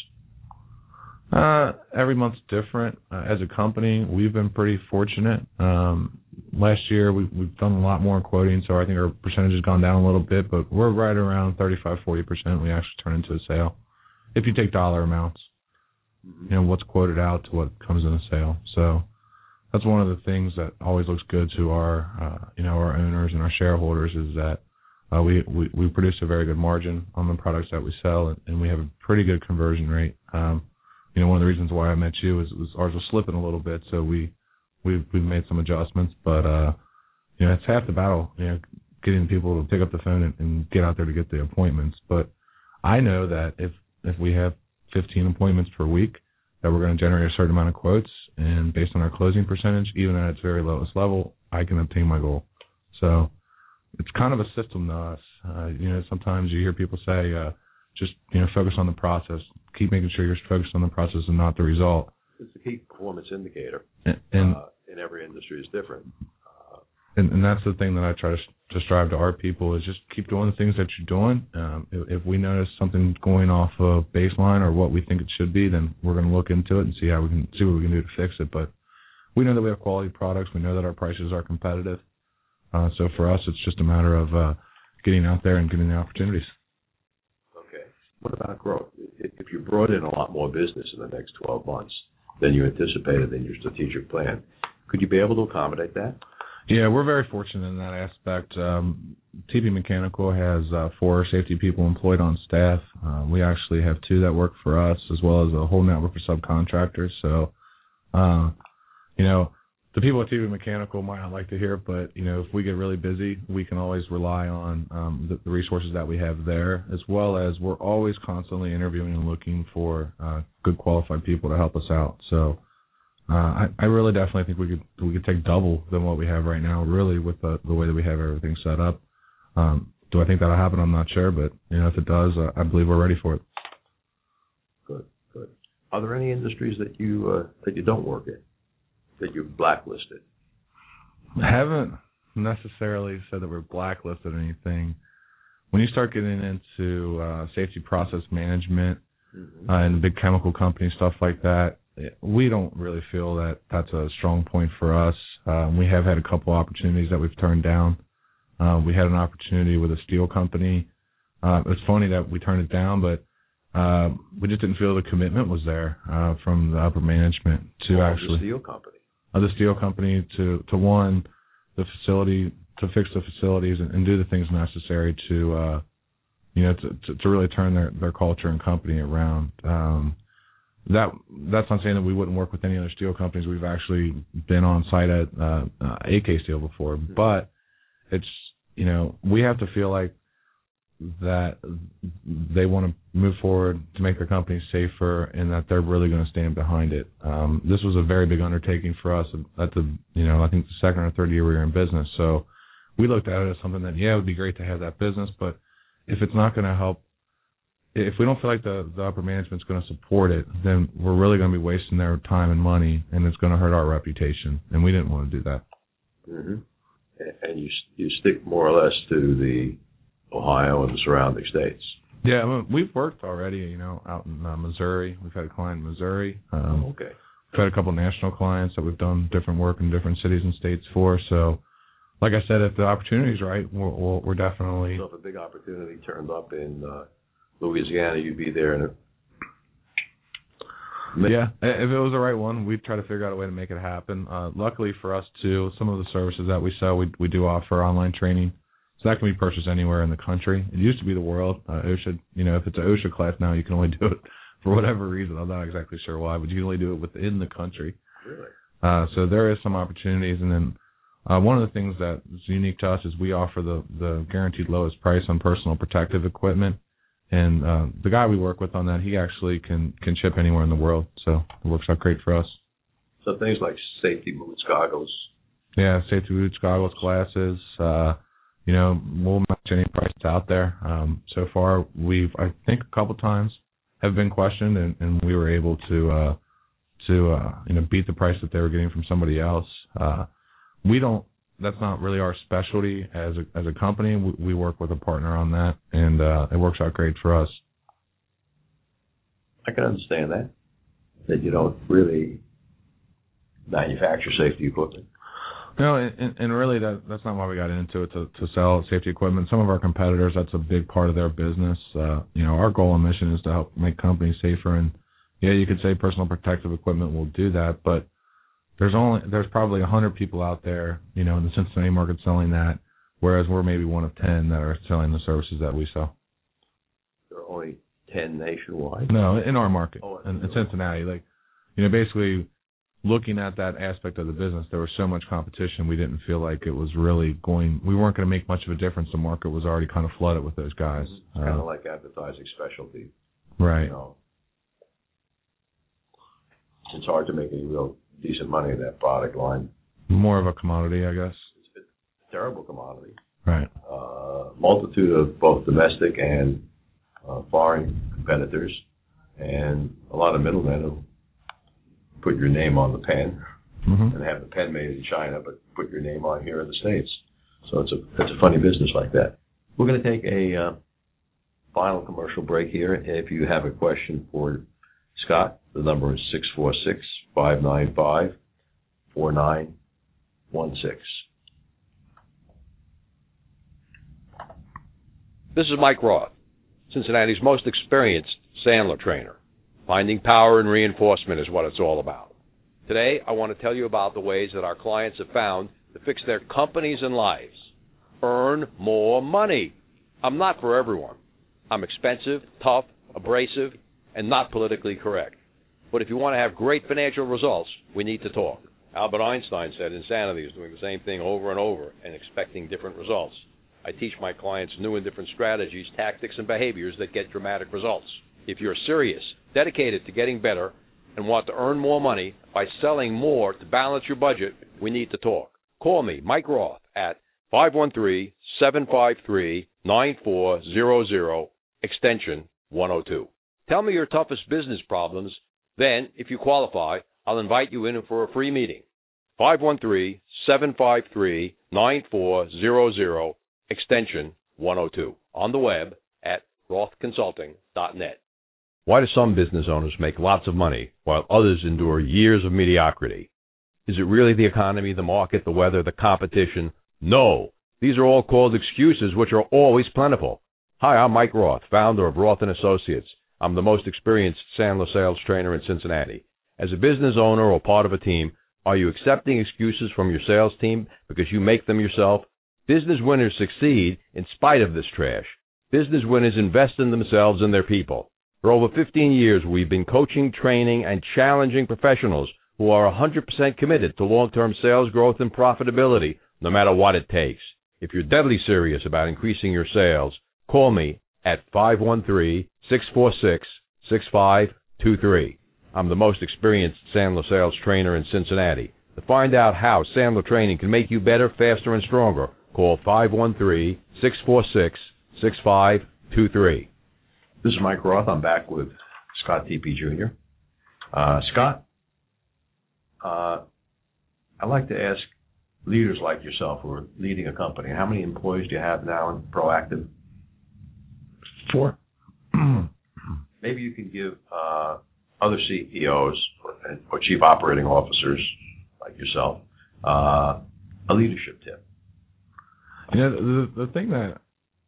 Uh, every month's different. Uh, as a company, we've been pretty fortunate. Um, last year, we, we've done a lot more quoting, so I think our percentage has gone down a little bit, but we're right around thirty-five, forty percent we actually turn into a sale. If you take dollar amounts, mm-hmm. you know, what's quoted out to what comes in a sale. So that's one of the things that always looks good to our, uh, you know, our owners and our shareholders is that uh, we, we, we produce a very good margin on the products that we sell, and, and we have a pretty good conversion rate. Um, You know, one of the reasons why I met you is, was ours was slipping a little bit, so we we've we've made some adjustments. But uh, you know, it's half the battle. You know, getting people to pick up the phone and, and get out there to get the appointments. But I know that if if we have fifteen appointments per week, that we're going to generate a certain amount of quotes, and based on our closing percentage, even at its very lowest level, I can obtain my goal. So it's kind of a system to us. Uh, you know, sometimes you hear people say, uh, just you know, focus on the process. Keep making sure you're focused on the process and not the result.
It's the key performance indicator,
and, and
uh, in every industry is different. Uh,
and, and that's the thing that I try to, to strive to our people is just keep doing the things that you're doing. Um, if, if we notice something going off a baseline or what we think it should be, then we're going to look into it and see how we can see what we can do to fix it. But we know that we have quality products. We know that our prices are competitive. Uh, so for us, it's just a matter of uh, getting out there and getting the opportunities.
What about growth? If you brought in a lot more business in the next twelve months than you anticipated in your strategic plan, could you be able to accommodate that?
Yeah, we're very fortunate in that aspect. Um, T P Mechanical has uh, four safety people employed on staff. Uh, we actually have two that work for us, as well as a whole network of subcontractors. So, uh, you know, the people at T P Mechanical might not like to hear it, but, you know, if we get really busy, we can always rely on um, the, the resources that we have there, as well as we're always constantly interviewing and looking for uh, good qualified people to help us out. So I, I really definitely think we could we could take double than what we have right now. Really, with the the way that we have everything set up. Um, do I think that'll happen? I'm not sure, but you know, if it does, uh, I believe we're ready for it.
Good, good. Are there any industries that you uh, that you don't work in, that you've blacklisted?
I haven't necessarily said that we're blacklisted or anything. When you start getting into uh, safety process management mm-hmm. uh, and the big chemical companies, stuff like that, we don't really feel that that's a strong point for us. Uh, we have had a couple opportunities that we've turned down. Uh, we had an opportunity with a steel company. Uh, it's funny that we turned it down, but uh, we just didn't feel the commitment was there uh, from the upper management to
oh,
actually
the steel company.
Uh, the steel company to to one the facility to fix the facilities and, and do the things necessary to uh, you know to, to to really turn their their culture and company around. Um, that that's not saying that we wouldn't work with any other steel companies. We've actually been on site at uh, uh, A K Steel before, mm-hmm. but it's you know we have to feel like that they want to move forward to make their company safer and that they're really going to stand behind it. Um, this was a very big undertaking for us at the, you know, I think the second or third year we were in business. So we looked at it as something that, yeah, it would be great to have that business, but if it's not going to help, if we don't feel like the, the upper management's going to support it, then we're really going to be wasting their time and money, and it's going to hurt our reputation, and we didn't want to do that.
Mm-hmm. And you you stick more or less to the Ohio and the surrounding states.
Yeah, I mean, we've worked already, you know, out in uh, Missouri. We've had a client in Missouri. Um,
oh, okay.
We've had a couple national clients that we've done different work in different cities and states for. So, like I said, if the opportunity's right, we're, we're, we're definitely...
So if a big opportunity turned up in uh, Louisiana, you'd be there in a...
Yeah, if it was the right one, we'd try to figure out a way to make it happen. Uh, luckily for us, too, some of the services that we sell, we, we do offer online training. So that can be purchased anywhere in the country. It used to be the world. Uh, OSHA, you know, if it's an OSHA class now, you can only do it for whatever reason. I'm not exactly sure why, but you can only do it within the country.
Really?
Uh, so there is some opportunities. And then uh, one of the things that is unique to us is we offer the, the guaranteed lowest price on personal protective equipment. And uh, the guy we work with on that, he actually can, can ship anywhere in the world. So it works out great for us.
So things like safety boots, goggles.
Yeah, safety boots, goggles, glasses, uh, you know, we'll match any price out there. Um, so far, we've, I think, a couple times have been questioned, and, and we were able to, uh, to uh, you know, beat the price that they were getting from somebody else. Uh, we don't. That's not really our specialty as a as a company. We, we work with a partner on that, and uh, it works out great for us.
I can understand that. That you don't really manufacture safety equipment.
No, and, and really that that's not why we got into it, to, to sell safety equipment. Some of our competitors, that's a big part of their business. Uh, you know, our goal and mission is to help make companies safer. And yeah, you could say personal protective equipment will do that, but there's only there's probably a hundred people out there, you know, in the Cincinnati market selling that, whereas we're maybe one of ten that are selling the services that we sell.
There are only ten nationwide.
No, in our market,
oh,
in, in Cincinnati, like, you know, basically. Looking at that aspect of the business, there was so much competition, we didn't feel like it was really going, we weren't going to make much of a difference. The market was already kind of flooded with those guys.
It's
uh,
kind of like advertising specialty.
Right.
You know, it's hard to make any real decent money in that product line.
More of a commodity, I guess.
It's a terrible commodity.
Right.
Uh, multitude of both domestic and uh, foreign competitors, and a lot of middlemen who put your name on the pen, mm-hmm. and have the pen made in China, but put your name on here in the States. So it's a it's a funny business like that. We're going to take a uh, final commercial break here. If you have a question for Scott, the number is six four six, five nine five, four nine one six.
This is Mike Roth, Cincinnati's most experienced Sandler trainer. Finding power and reinforcement is what it's all about. Today, I want to tell you about the ways that our clients have found to fix their companies and lives. Earn more money. I'm not for everyone. I'm expensive, tough, abrasive, and not politically correct. But if you want to have great financial results, we need to talk. Albert Einstein said insanity is doing the same thing over and over and expecting different results. I teach my clients new and different strategies, tactics, and behaviors that get dramatic results. If you're serious, dedicated to getting better, and want to earn more money by selling more to balance your budget, we need to talk. Call me, Mike Roth, at five one three, seven five three, nine four zero zero, extension one oh two. Tell me your toughest business problems. Then, if you qualify, I'll invite you in for a free meeting. five one three, seven five three, nine four zero zero, extension one oh two. On the web at roth consulting dot net. Why do some business owners make lots of money while others endure years of mediocrity? Is it really the economy, the market, the weather, the competition? No. These are all called excuses, which are always plentiful. Hi, I'm Mike Roth, founder of Roth and Associates. I'm the most experienced Sandler sales trainer in Cincinnati. As a business owner or part of a team, are you accepting excuses from your sales team because you make them yourself? Business winners succeed in spite of this trash. Business winners invest in themselves and their people. For over fifteen years, we've been coaching, training, and challenging professionals who are one hundred percent committed to long-term sales growth and profitability, no matter what it takes. If you're deadly serious about increasing your sales, call me at five one three, six four six, six five two three. I'm the most experienced Sandler sales trainer in Cincinnati. To find out how Sandler training can make you better, faster, and stronger, call five one three, six four six, six five two three.
This is Mike Roth. I'm back with Scott Tepe Junior Uh, Scott, uh, I'd like to ask leaders like yourself who are leading a company, how many employees do you have now in Proactive?
Four.
Maybe you can give uh, other C E Os or, or chief operating officers like yourself uh, a leadership tip.
You know, the, the thing that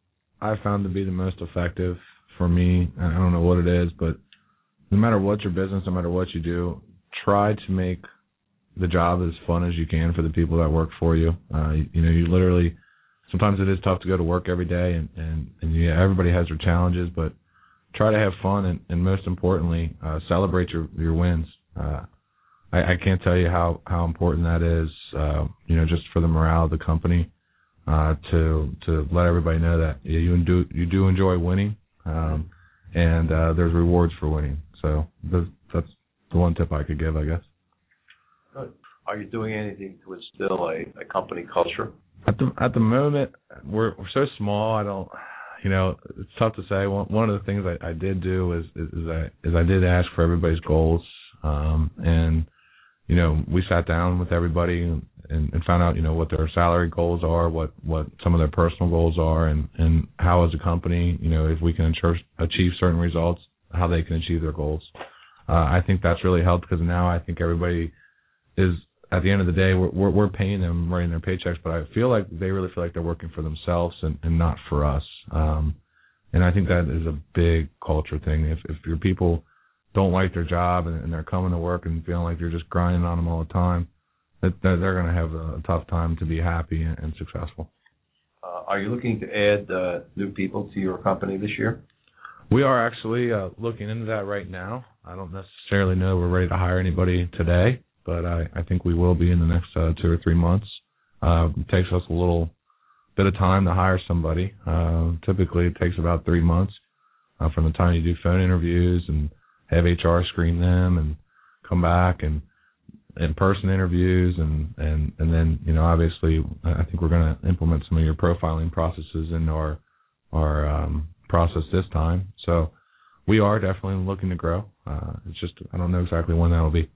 I found to be the most effective for me, I don't know what it is, but no matter what your business, no matter what you do, try to make the job as fun as you can for the people that work for you. Uh, you, you know, you literally, sometimes it is tough to go to work every day, and, and, and yeah, everybody has their challenges, but try to have fun, and, and most importantly, uh, celebrate your, your wins. Uh, I, I can't tell you how, how important that is, uh, you know, just for the morale of the company, uh, to, to let everybody know that yeah, you do, you do enjoy winning, um, and, uh, there's rewards for winning. So that's the one tip I could give, I guess.
Good. Are you doing anything to instill a, a company culture?
At the at the moment, we're we're so small. I don't, you know, it's tough to say. One one of the things I, I did do is, is is I is I did ask for everybody's goals, um, and you know, we sat down with everybody and, and, and found out, you know, what their salary goals are, what, what some of their personal goals are, and, and how as a company, you know, if we can ensure, achieve certain results, how they can achieve their goals. Uh, I think that's really helped because now I think everybody is, at the end of the day, we're, we're, we're paying them, writing their paychecks, but I feel like they really feel like they're working for themselves and, and not for us. Um, and I think that is a big culture thing. If, if your people don't like their job and, and they're coming to work and feeling like you're just grinding on them all the time, that, that they're going to have a tough time to be happy and, and successful.
Uh, are you looking to add uh, new people to your company this year?
We are actually uh, looking into that right now. I don't necessarily know we're ready to hire anybody today, but I, I think we will be in the next uh, two or three months. Uh, it takes us a little bit of time to hire somebody. Uh, typically, it takes about three months uh, from the time you do phone interviews and have H R screen them and come back and in-person interviews, and, and, and then, you know, obviously I think we're going to implement some of your profiling processes in our, our um, process this time. So we are definitely looking to grow. Uh, it's just, I don't know exactly when that will be.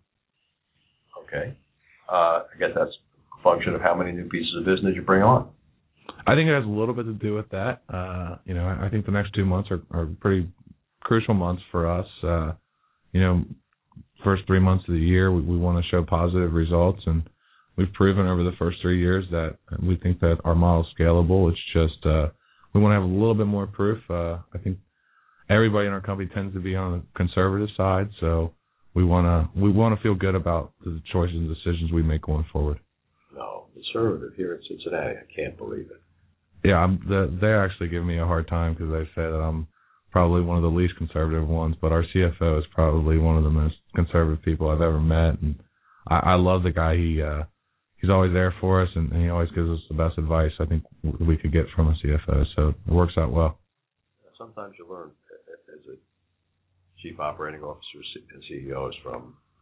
Okay. Uh, I guess that's a function of how many new pieces of business you bring on.
I think it has a little bit to do with that. Uh, you know, I think the next two months are, are pretty crucial months for us. Uh, you know, first three months of the year, we, we want to show positive results, and we've proven over the first three years that we think that our model is scalable. It's just uh, we want to have a little bit more proof. Uh, I think everybody in our company tends to be on the conservative side, so we want to we want to feel good about the choices and decisions we make going forward.
No, conservative here in Cincinnati, I can't believe it.
Yeah, I'm, the, they actually give me a hard time because they say that I'm probably one of the least conservative ones, but our C F O is probably one of the most conservative people I've ever met, and I, I love the guy. He uh, he's always there for us, and, and he always gives us the best advice I think we could get from a C F O, so it works out well.
Sometimes you learn as a chief operating officer and C E Os from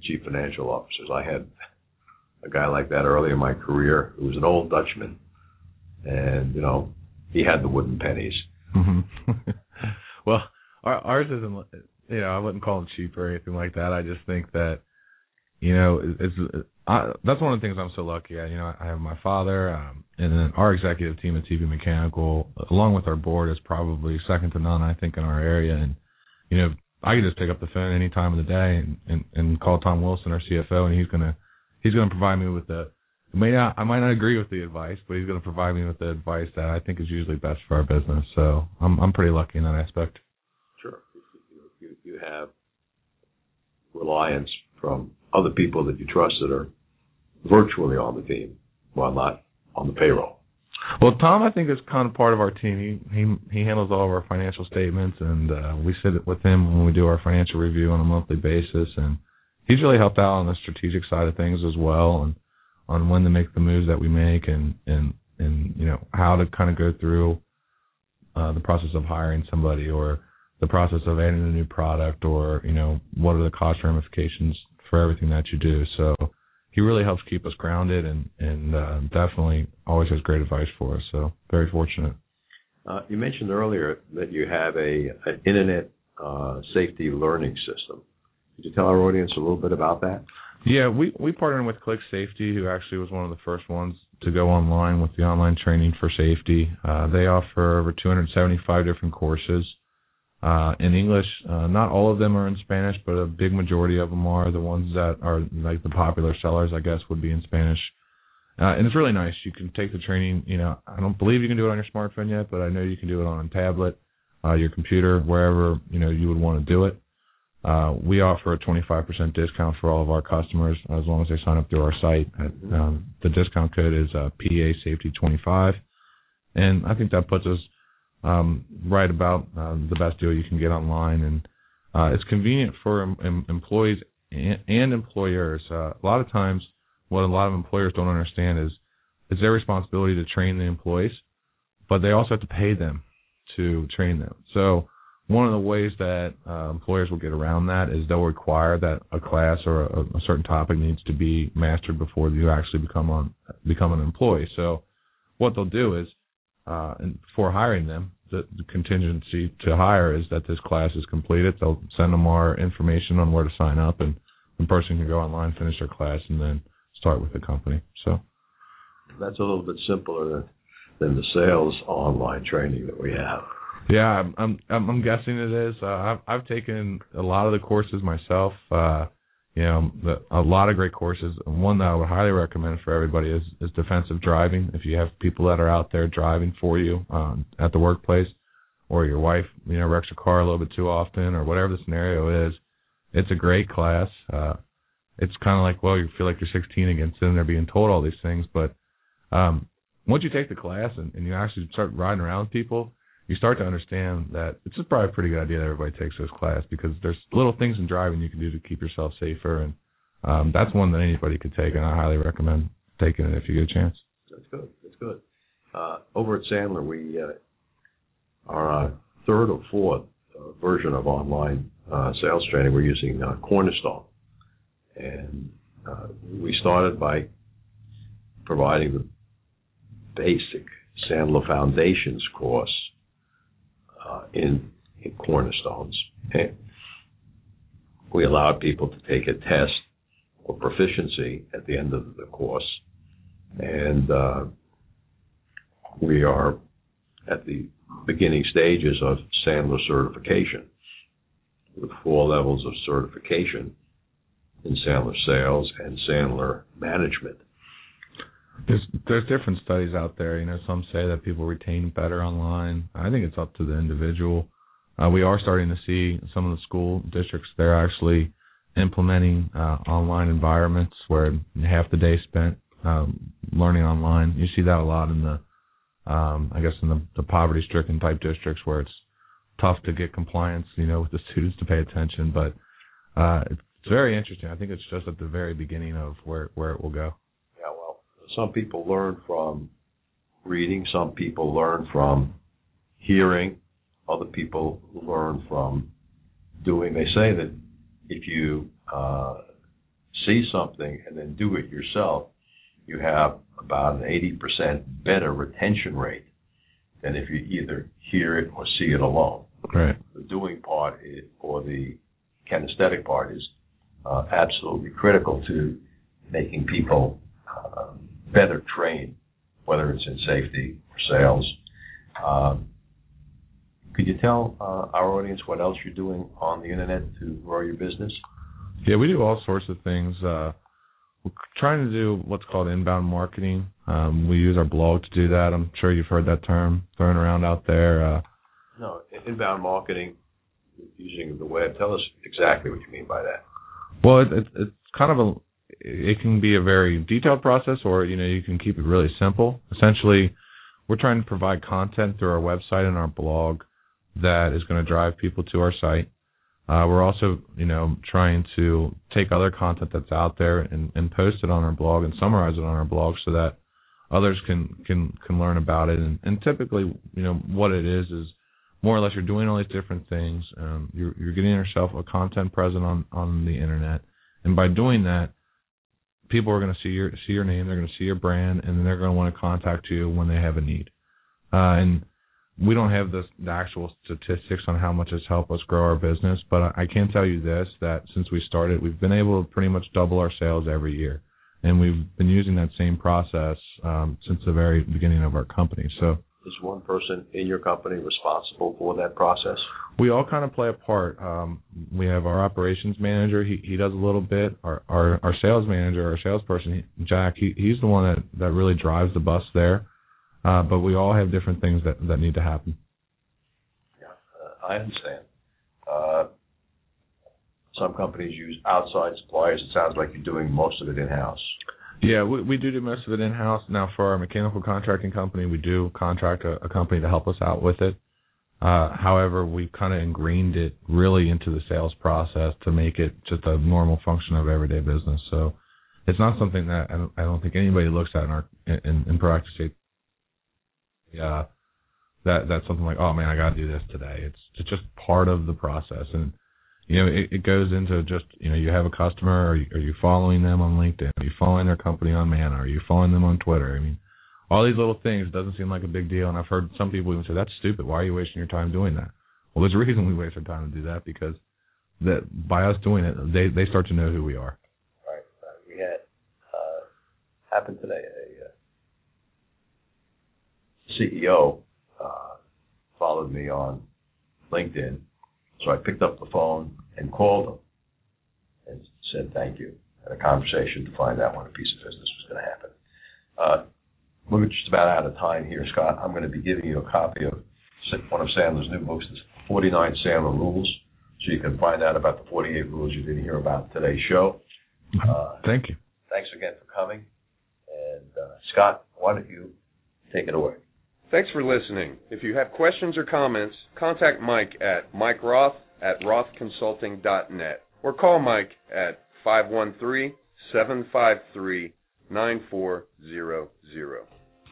chief financial officers. I had a guy like that early in my career who was an old Dutchman, and, you know, he had the wooden pennies.
Mm-hmm. Well, our, ours isn't, you know, I wouldn't call him cheap or anything like that. I just think that, you know, it's, I, that's one of the things I'm so lucky at. You know, I have my father, um, and then our executive team at T V Mechanical, along with our board, is probably second to none, I think, in our area. And, you know, I can just pick up the phone any time of the day and, and, and call Tom Wilson, our C F O, and he's gonna he's gonna provide me with the. I may not I might not agree with the advice, but he's gonna provide me with the advice that I think is usually best for our business. So I'm I'm pretty lucky in that aspect.
Sure, you you, you have reliance from other people that you trust that are virtually on the team, while not on the payroll.
Well, Tom, I think, is kind of part of our team. He he, he handles all of our financial statements, and uh, we sit with him when we do our financial review on a monthly basis. And he's really helped out on the strategic side of things as well, and on when to make the moves that we make, and and and you know how to kind of go through uh, the process of hiring somebody, or the process of adding a new product, or you know what are the cost ramifications for everything that you do. So he really helps keep us grounded, and, and uh, definitely always has great advice for us. So very fortunate.
Uh, you mentioned earlier that you have a an internet uh, safety learning system. Could you tell our audience a little bit about that?
Yeah, we, we partnered with Click Safety, who actually was one of the first ones to go online with the online training for safety. Uh, they offer over two hundred seventy-five different courses. Uh, in English, uh, not all of them are in Spanish, but a big majority of them are. The ones that are like the popular sellers, I guess, would be in Spanish. Uh, and it's really nice. You can take the training, you know, I don't believe you can do it on your smartphone yet, but I know you can do it on a tablet, uh, your computer, wherever, you know, you would want to do it. Uh, we offer a twenty-five percent discount for all of our customers as long as they sign up through our site. Um, the discount code is uh, P A Safety twenty-five. And I think that puts us Um, right about uh, the best deal you can get online, and uh, it's convenient for em- em- employees and, and employers. Uh, a lot of times, what a lot of employers don't understand is it's their responsibility to train the employees, but they also have to pay them to train them. So one of the ways that uh, employers will get around that is they'll require that a class or a, a certain topic needs to be mastered before you actually become on become an employee. So what they'll do is, Uh, and before hiring them, the, the contingency to hire is that this class is completed. They'll send them our information on where to sign up, and the person can go online, finish their class, and then start with the company. So
that's a little bit simpler than, than the sales online training that we have.
Yeah, I'm I'm, I'm guessing it is. Uh, I've I've taken a lot of the courses myself. Uh, You know, the, a lot of great courses. One that I would highly recommend for everybody is, is defensive driving. If you have people that are out there driving for you um, at the workplace, or your wife, you know, wrecks your car a little bit too often, or whatever the scenario is, it's a great class. Uh, it's kind of like, well, you feel like you're sixteen again, sitting there being told all these things. But um, once you take the class and, and you actually start riding around with people, you start to understand that it's just probably a pretty good idea that everybody takes this class, because there's little things in driving you can do to keep yourself safer, and um, that's one that anybody could take, and I highly recommend taking it if you get a chance.
That's good. That's good. Uh, over at Sandler, we uh, are a third or fourth uh, version of online uh, sales training. We're using uh, Cornerstone, and uh, we started by providing the basic Sandler Foundations course Uh, in, in Cornerstones. Okay. We allowed people to take a test or proficiency at the end of the course, and uh, we are at the beginning stages of Sandler certification, with four levels of certification in Sandler sales and Sandler management.
There's there's different studies out there. You know, some say that people retain better online. I think it's up to the individual. Uh, we are starting to see some of the school districts, they're actually implementing uh, online environments where half the day spent um, learning online. You see that a lot in the, um, I guess, in the, the poverty-stricken type districts where it's tough to get compliance, you know, with the students to pay attention. But uh, it's very interesting. I think it's just at the very beginning of where, where it will go.
Some people learn from reading. Some people learn from hearing. Other people learn from doing. They say that if you uh, see something and then do it yourself, you have about an eighty percent better retention rate than if you either hear it or see it alone.
Right.
The doing part is, or the kinesthetic part is uh, absolutely critical to making people uh, better trained, whether it's in safety or sales. Um, could you tell uh, our audience what else you're doing on the internet to grow your business?
Yeah, we do all sorts of things. Uh, we're trying to do what's called inbound marketing. Um, we use our blog to do that. I'm sure you've heard that term thrown around out there. Uh,
no, inbound marketing using the web. Tell us exactly what you mean by that.
Well, it, it, it's kind of a, it can be a very detailed process, or, you know, you can keep it really simple. Essentially, we're trying to provide content through our website and our blog that is going to drive people to our site. Uh, we're also, you know, trying to take other content that's out there and, and post it on our blog and summarize it on our blog so that others can can, can learn about it. And, and typically, you know, what it is is more or less you're doing all these different things. Um, you're, you're getting yourself a content present on, on the internet, and by doing that, people are going to see your see your name, they're going to see your brand, and then they're going to want to contact you when they have a need. Uh, and we don't have the, the actual statistics on how much it's helped us grow our business, but I, I can tell you this, that since we started, we've been able to pretty much double our sales every year. And we've been using that same process um, since the very beginning of our company. So,
is one person in your company responsible for that process?
We all kind of play a part. Um, we have our operations manager. He he does a little bit. Our our, our sales manager, our salesperson, Jack, he, he's the one that, that really drives the bus there. Uh, but we all have different things that, that need to happen.
Yeah, uh, I understand. Uh, some companies use outside suppliers. It sounds like you're doing most of it in-house.
Yeah, we, we do do most of it in-house. Now, for our mechanical contracting company, we do contract a, a company to help us out with it. Uh, however, we've kind of ingrained it really into the sales process to make it just a normal function of everyday business. So it's not something that I don't, I don't think anybody looks at in our in, in practice. Yeah, that that's something like, oh man, I got to do this today. It's it's just part of the process, and you know, it, it goes into just, you know, you have a customer, are you, are you following them on LinkedIn? Are you following their company on Mana? Are you following them on Twitter? I mean, all these little things doesn't seem like a big deal, and I've heard some people even say, that's stupid. Why are you wasting your time doing that? Well, there's a reason we waste our time to do that, because that by us doing it, they they start to know who we are.
Right. Uh, we had uh, happened today. A uh, C E O uh, followed me on LinkedIn, so I picked up the phone and called him and said thank you. Had a conversation to find out when a piece of business was going to happen. Uh, we're just about out of time here, Scott. I'm going to be giving you a copy of one of Sandler's new books, the forty-nine Sandler Rules, so you can find out about the forty-eight rules you didn't hear about today's show. Uh,
thank you.
Thanks again for coming. And uh, Scott, why don't you take it away?
Thanks for listening. If you have questions or comments, contact Mike at Mike Roth at roth consulting dot net or call Mike at five one three, seven five three, nine four zero zero.